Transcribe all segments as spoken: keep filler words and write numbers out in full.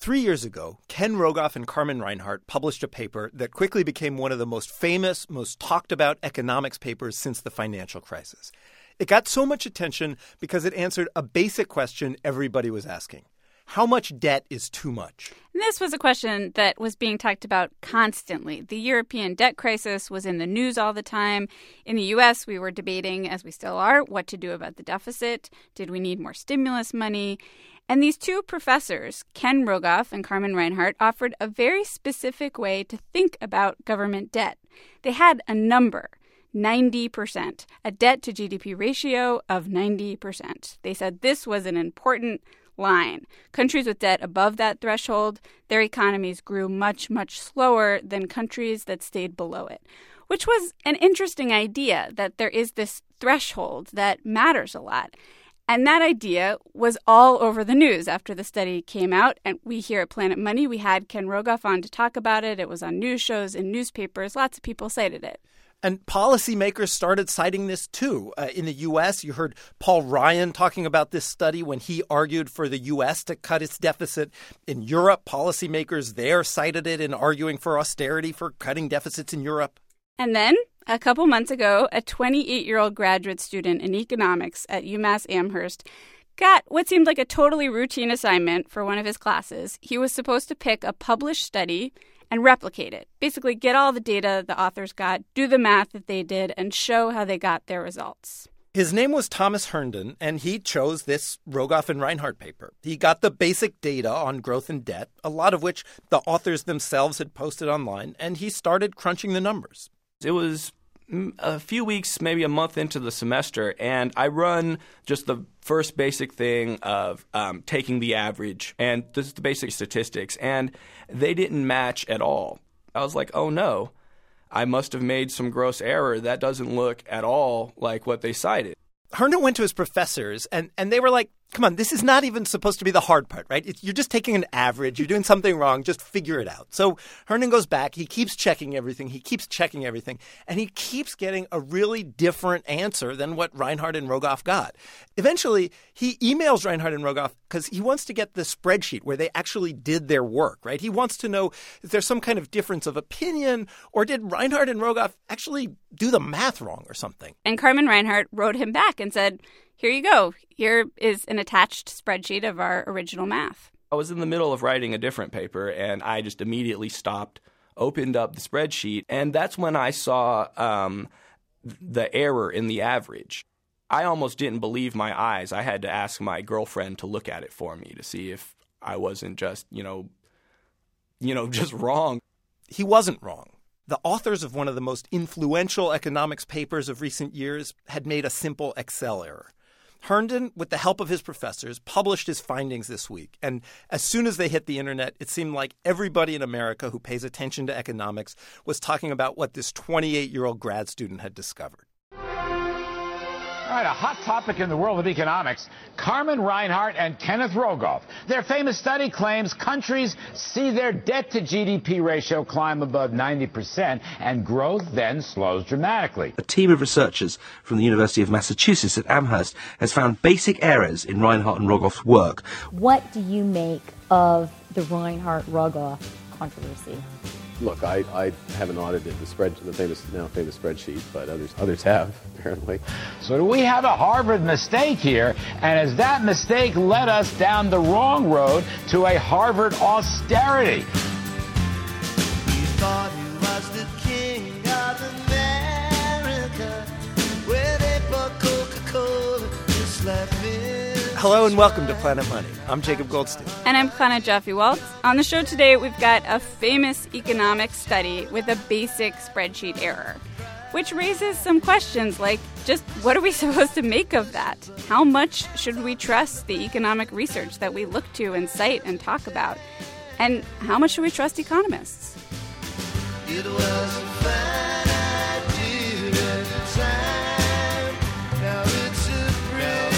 Three years ago, Ken Rogoff and Carmen Reinhart published a paper that quickly became one of the most famous, most talked about economics papers since the financial crisis. It got so much attention because it answered a basic question everybody was asking. How much debt is too much? And this was a question that was being talked about constantly. The European debt crisis was in the news all the time. In the U S, we were debating, as we still are, what to do about the deficit. Did we need more stimulus money? And these two professors, Ken Rogoff and Carmen Reinhart, offered a very specific way to think about government debt. They had a number, ninety percent, a debt to G D P ratio of ninety percent. They said this was an important line. Countries with debt above that threshold, their economies grew much, much slower than countries that stayed below it, which was an interesting idea, that there is this threshold that matters a lot. And that idea was all over the news after the study came out. And we here at Planet Money, we had Ken Rogoff on to talk about it. It was on news shows and newspapers. Lots of people cited it. And policymakers started citing this, too. Uh, in the U S, you heard Paul Ryan talking about this study when he argued for the U S to cut its deficit. In Europe, policymakers there cited it in arguing for austerity, for cutting deficits in Europe. And then, a couple months ago, a twenty-eight-year-old graduate student in economics at UMass Amherst got what seemed like a totally routine assignment for one of his classes. He was supposed to pick a published study and replicate it. Basically, get all the data the authors got, do the math that they did, and show how they got their results. His name was Thomas Herndon, and he chose this Rogoff and Reinhart paper. He got the basic data on growth and debt, a lot of which the authors themselves had posted online, and he started crunching the numbers. It was a few weeks, maybe a month into the semester, and I run just the first basic thing of um, taking the average, and this is the basic statistics, and they didn't match at all. I was like, oh no, I must have made some gross error. That doesn't look at all like what they cited. Herndon went to his professors, and, and they were like, come on, this is not even supposed to be the hard part, right? It's, you're just taking an average. You're doing something wrong. Just figure it out. So Herndon goes back. He keeps checking everything. He keeps checking everything. And he keeps getting a really different answer than what Reinhart and Rogoff got. Eventually, he emails Reinhart and Rogoff because he wants to get the spreadsheet where they actually did their work, right? He wants to know if there's some kind of difference of opinion, or did Reinhart and Rogoff actually do the math wrong or something? And Carmen Reinhart wrote him back and said, here you go. Here is an attached spreadsheet of our original math. I was in the middle of writing a different paper, and I just immediately stopped, opened up the spreadsheet, and that's when I saw um, the error in the average. I almost didn't believe my eyes. I had to ask my girlfriend to look at it for me to see if I wasn't just, you know, you know, just wrong. He wasn't wrong. The authors of one of the most influential economics papers of recent years had made a simple Excel error. Herndon, with the help of his professors, published his findings this week. And as soon as they hit the internet, it seemed like everybody in America who pays attention to economics was talking about what this twenty-eight-year-old grad student had discovered. All right, a hot topic in the world of economics, Carmen Reinhart and Kenneth Rogoff. Their famous study claims countries see their debt-to-G D P ratio climb above ninety percent, and growth then slows dramatically. A team of researchers from the University of Massachusetts at Amherst has found basic errors in Reinhart and Rogoff's work. What do you make of the Reinhart-Rogoff controversy? Look, I, I haven't audited the spread, the famous now famous spreadsheet, but others others have, apparently. So do we have a Harvard mistake here? And has that mistake led us down the wrong road to a Harvard austerity? You thought he was the king of America, where they bought Coca-Cola, just like me. Hello and welcome to Planet Money. I'm Jacob Goldstein. And I'm Chana Joffe-Walt. On the show today, we've got a famous economics study with a basic spreadsheet error, which raises some questions like, just what are we supposed to make of that? How much should we trust the economic research that we look to and cite and talk about? And how much should we trust economists? It was a fine idea at the time. Now it's a brand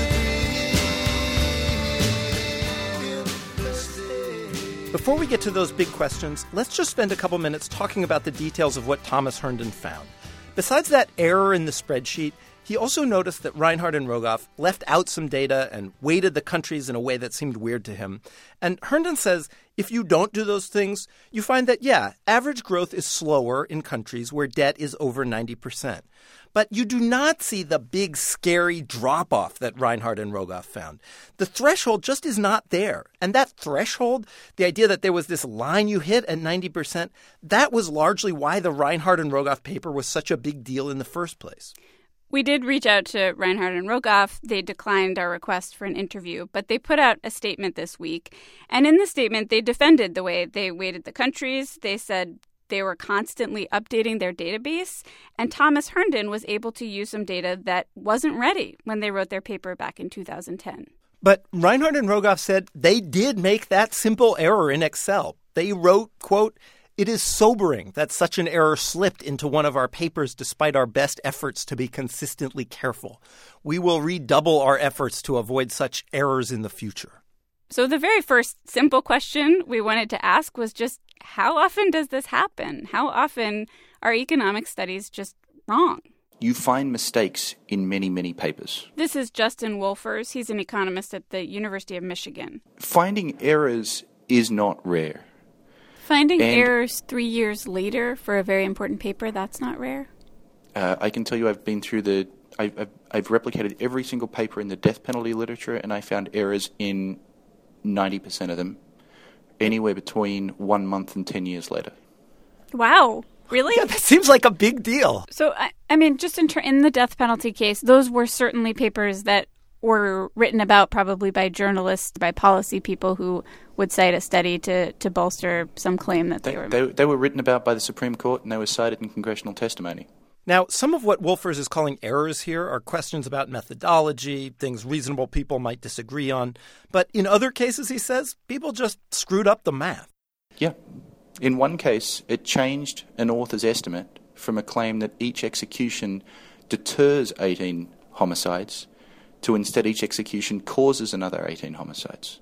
Before we get to those big questions, let's just spend a couple minutes talking about the details of what Thomas Herndon found. Besides that error in the spreadsheet, He also noticed that Reinhart and Rogoff left out some data and weighted the countries in a way that seemed weird to him. And Herndon says if you don't do those things, you find that, yeah, average growth is slower in countries where debt is over ninety percent. But you do not see the big, scary drop-off that Reinhart and Rogoff found. The threshold just is not there. And that threshold, the idea that there was this line you hit at ninety percent, that was largely why the Reinhart and Rogoff paper was such a big deal in the first place. We did reach out to Reinhart and Rogoff. They declined our request for an interview, but they put out a statement this week. And in the statement, they defended the way they weighted the countries. They said they were constantly updating their database, and Thomas Herndon was able to use some data that wasn't ready when they wrote their paper back in two thousand ten. But Reinhart and Rogoff said they did make that simple error in Excel. They wrote, quote, "It is sobering that such an error slipped into one of our papers despite our best efforts to be consistently careful. We will redouble our efforts to avoid such errors in the future." So the very first simple question we wanted to ask was just, how often does this happen? How often are economic studies just wrong? You find mistakes in many, many papers. This is Justin Wolfers. He's an economist at the University of Michigan. Finding errors is not rare. Finding and, errors three years later for a very important paper, that's not rare? Uh, I can tell you I've been through the... I've, I've, I've replicated every single paper in the death penalty literature, and I found errors in ninety percent of them, anywhere between one month and ten years later. Wow. Really? Yeah, that seems like a big deal. So, I, I mean, just in, ter- in the death penalty case, those were certainly papers that were written about probably by journalists, by policy people who would cite a study to, to bolster some claim that they, they were... They, they were written about by the Supreme Court, and they were cited in congressional testimony. Now, some of what Wolfers is calling errors here are questions about methodology, things reasonable people might disagree on. But in other cases, he says, people just screwed up the math. Yeah. In one case, it changed an author's estimate from a claim that each execution deters eighteen homicides to instead each execution causes another eighteen homicides.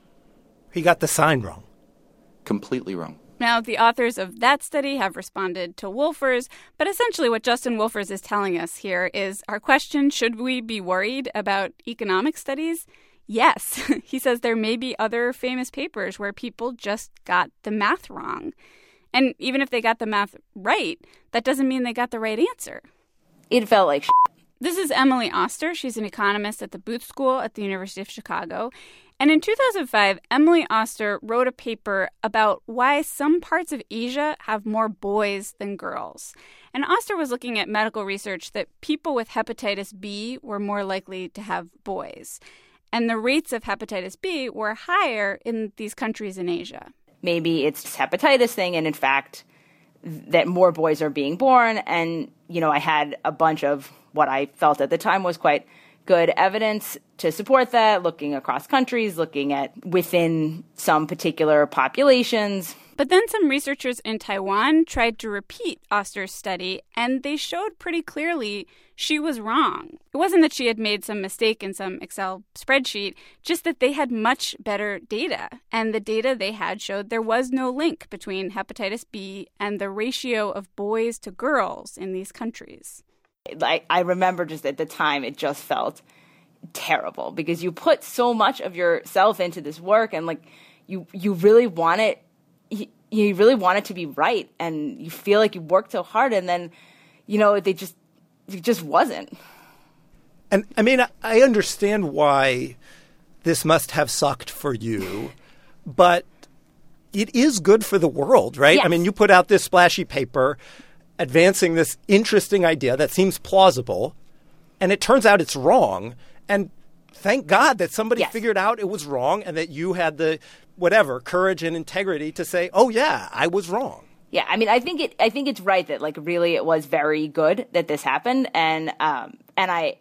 He got the sign wrong. Completely wrong. Now, the authors of that study have responded to Wolfers, but essentially what Justin Wolfers is telling us here is our question, should we be worried about economic studies? Yes. He says there may be other famous papers where people just got the math wrong. And even if they got the math right, that doesn't mean they got the right answer. It felt like shit. This is Emily Oster. She's an economist at the Booth School at the University of Chicago. And in two thousand five, Emily Oster wrote a paper about why some parts of Asia have more boys than girls. And Oster was looking at medical research that people with hepatitis B were more likely to have boys. And the rates of hepatitis B were higher in these countries in Asia. Maybe it's this hepatitis thing, and in fact, that more boys are being born. And, you know, I had a bunch of what I felt at the time was quite good evidence to support that, looking across countries, looking at within some particular populations. But then some researchers in Taiwan tried to repeat Oster's study, and they showed pretty clearly she was wrong. It wasn't that she had made some mistake in some Excel spreadsheet, just that they had much better data. And the data they had showed there was no link between hepatitis B and the ratio of boys to girls in these countries. Like, I remember just at the time, it just felt terrible because you put so much of yourself into this work, and like you, you really want it, you, you really want it to be right, and you feel like you worked so hard, and then, you know, they just, it just wasn't. And I mean, I understand why this must have sucked for you, but it is good for the world, right? Yes. I mean, you put out this splashy paper advancing this interesting idea that seems plausible, and it turns out it's wrong. And thank God that somebody yes. figured out it was wrong and that you had the, whatever, courage and integrity to say, oh, yeah, I was wrong. Yeah, I mean, I think it. I think it's right that, like, really, it was very good that this happened, and um, and I,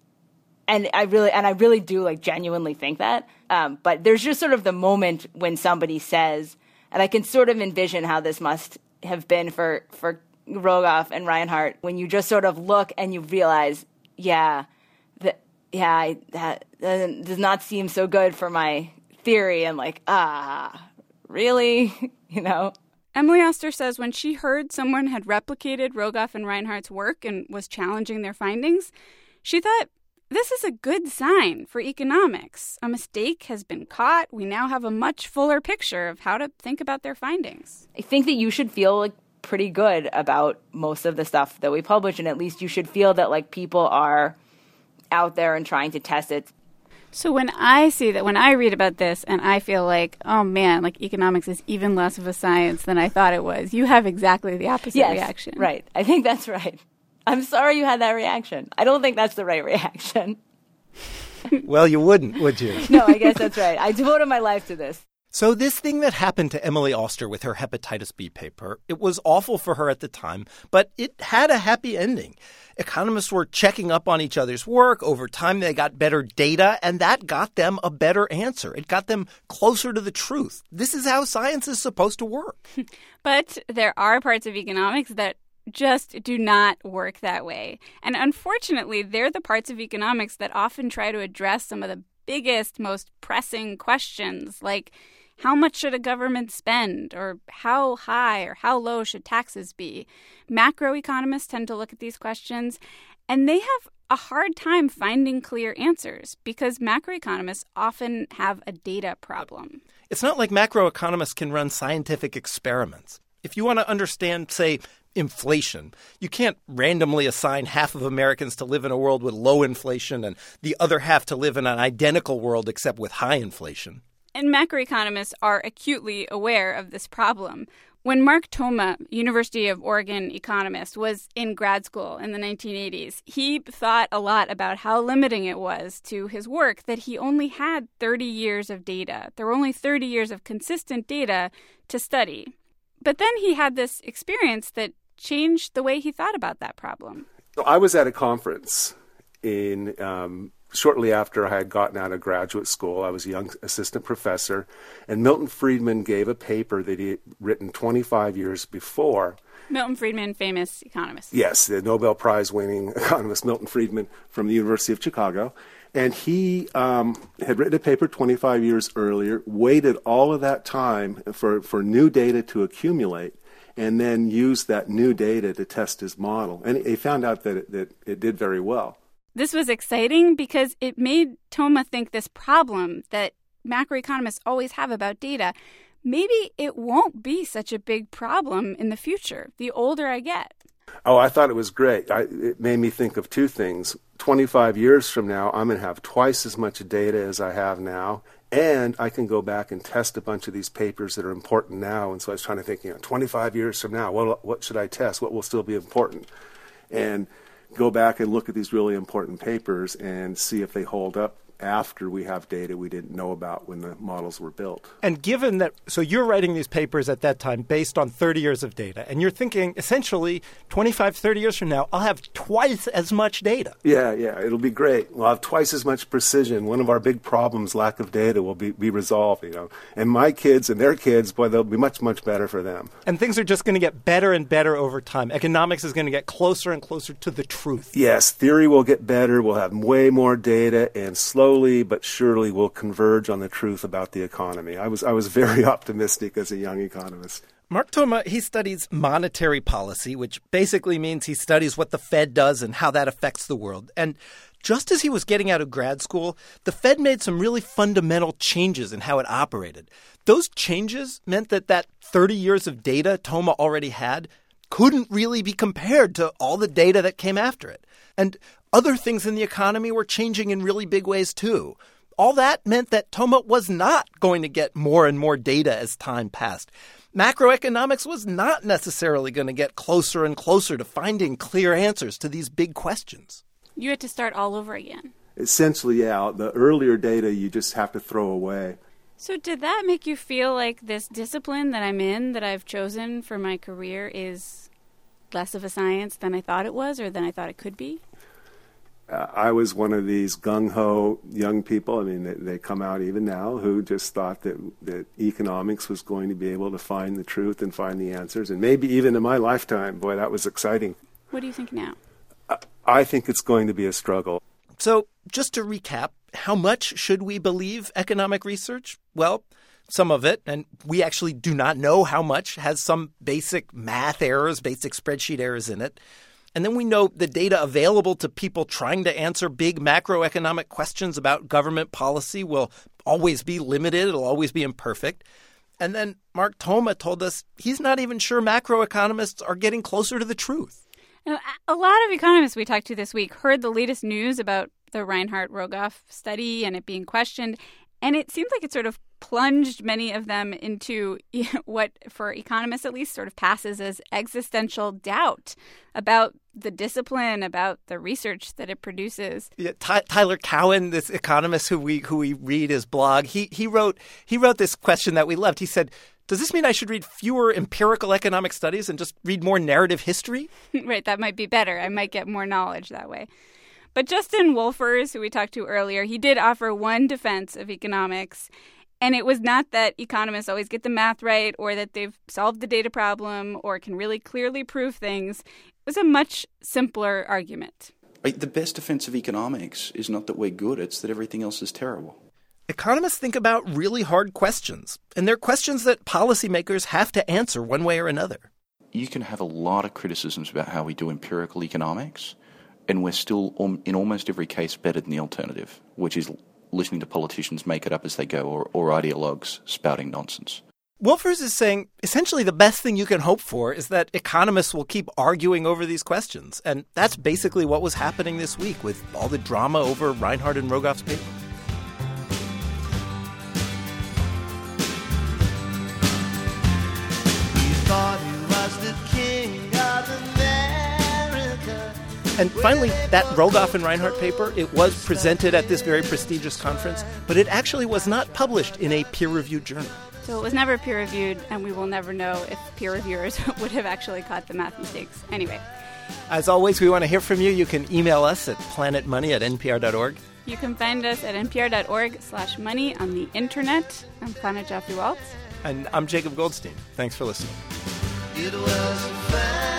and I really, and I really do, like, genuinely think that. Um, but there's just sort of the moment when somebody says, and I can sort of envision how this must have been for for Rogoff and Reinhart, when you just sort of look and you realize, yeah, that yeah, that doesn't, does not seem so good for my theory, and like, ah, really, you know. Emily Oster says when she heard someone had replicated Rogoff and Reinhart's work and was challenging their findings, She thought, this is a good sign for economics. A mistake has been caught. We now have a much fuller picture of how to think about their findings. I think that you should feel like pretty good about most of the stuff that we publish, and at least you should feel that like people are out there and trying to test it. So when I see that, when I read about this and I feel like, oh man, like economics is even less of a science than I thought it was, you have exactly the opposite yes, reaction. Right. I think that's right. I'm sorry you had that reaction. I don't think that's the right reaction. Well, you wouldn't, would you? No, I guess that's right. I devoted my life to this. So this thing that happened to Emily Oster with her hepatitis B paper, it was awful for her at the time, but it had a happy ending. Economists were checking up on each other's work. Over time, they got better data, and that got them a better answer. It got them closer to the truth. This is how science is supposed to work. But there are parts of economics that just do not work that way. And unfortunately, they're the parts of economics that often try to address some of the biggest, most pressing questions, like how much should a government spend, or how high or how low should taxes be? Macroeconomists tend to look at these questions, and they have a hard time finding clear answers because macroeconomists often have a data problem. It's not like macroeconomists can run scientific experiments. If you want to understand, say, inflation, you can't randomly assign half of Americans to live in a world with low inflation and the other half to live in an identical world except with high inflation. And macroeconomists are acutely aware of this problem. When Mark Toma, University of Oregon economist, was in grad school in the nineteen eighties, he thought a lot about how limiting it was to his work that he only had thirty years of data. There were only thirty years of consistent data to study. But then he had this experience that changed the way he thought about that problem. I was at a conference in um, shortly after I had gotten out of graduate school. I was a young assistant professor, and Milton Friedman gave a paper that he had written twenty-five years before. Milton Friedman, famous economist. Yes, the Nobel Prize-winning economist Milton Friedman from the University of Chicago. And he um, had written a paper twenty-five years earlier, waited all of that time for, for new data to accumulate, and then used that new data to test his model. And he found out that it, that it did very well. This was exciting because it made Toma think this problem that macroeconomists always have about data, maybe it won't be such a big problem in the future, the older I get. Oh, I thought it was great. I, it made me think of two things. twenty-five years from now, I'm going to have twice as much data as I have now, and I can go back and test a bunch of these papers that are important now. And so I was trying to think, you know, twenty-five years from now, what, what should I test? What will still be important? And go back and look at these really important papers and see if they hold up after we have data we didn't know about when the models were built. And given that, so you're writing these papers at that time based on thirty years of data, and you're thinking essentially twenty-five, thirty years from now, I'll have twice as much data. Yeah, yeah, it'll be great. We'll have twice as much precision. One of our big problems, lack of data, will be, be resolved, you know. And my kids and their kids, boy, they'll be much, much better for them. And things are just going to get better and better over time. Economics is going to get closer and closer to the truth. Yes, theory will get better. We'll have way more data, and slowly but surely we'll converge on the truth about the economy. I was I was very optimistic as a young economist. Mark Toma, he studies monetary policy, which basically means he studies what the Fed does and how that affects the world. And just as he was getting out of grad school, the Fed made some really fundamental changes in how it operated. Those changes meant that that thirty years of data Toma already had couldn't really be compared to all the data that came after it. And other things in the economy were changing in really big ways, too. All that meant that Toma was not going to get more and more data as time passed. Macroeconomics was not necessarily going to get closer and closer to finding clear answers to these big questions. You had to start all over again. Essentially, yeah. The earlier data you just have to throw away. So did that make you feel like this discipline that I'm in, that I've chosen for my career, is less of a science than I thought it was or than I thought it could be? Uh, I was one of these gung-ho young people, I mean, they, they come out even now, who just thought that, that economics was going to be able to find the truth and find the answers. And maybe even in my lifetime, boy, that was exciting. What do you think now? I, I think it's going to be a struggle. So just to recap, how much should we believe economic research? Well, some of it, and we actually do not know how much, has some basic math errors, basic spreadsheet errors in it. And then we know the data available to people trying to answer big macroeconomic questions about government policy will always be limited. It'll always be imperfect. And then Mark Toma told us he's not even sure macroeconomists are getting closer to the truth. Now, a lot of economists we talked to this week heard the latest news about the Reinhart-Rogoff study and it being questioned. And it seemed like it sort of plunged many of them into what, for economists at least, sort of passes as existential doubt about the discipline, about the research that it produces. Yeah, Ty- Tyler Cowen, this economist who we who we read his blog, he he wrote he wrote this question that we loved. He said, "Does this mean I should read fewer empirical economic studies and just read more narrative history?" Right, that might be better. I might get more knowledge that way. But Justin Wolfers, who we talked to earlier, he did offer one defense of economics. And it was not that economists always get the math right or that they've solved the data problem or can really clearly prove things. It was a much simpler argument. The best defense of economics is not that we're good, it's that everything else is terrible. Economists think about really hard questions, and they're questions that policymakers have to answer one way or another. You can have a lot of criticisms about how we do empirical economics, and we're still, in almost every case, better than the alternative, which is listening to politicians make it up as they go, or, or ideologues spouting nonsense. Wolfers is saying essentially the best thing you can hope for is that economists will keep arguing over these questions. And that's basically what was happening this week with all the drama over Reinhart and Rogoff's paper. He thought he was the king of America. And finally, that Rogoff and Reinhart paper, it was presented at this very prestigious conference, but it actually was not published in a peer-reviewed journal. So it was never peer-reviewed, and we will never know if peer reviewers would have actually caught the math mistakes. Anyway. As always, we want to hear from you. You can email us at planetmoney at n p r dot org. You can find us at npr.org slash money on the internet. I'm Planet Jeffrey Waltz. And I'm Jacob Goldstein. Thanks for listening. It was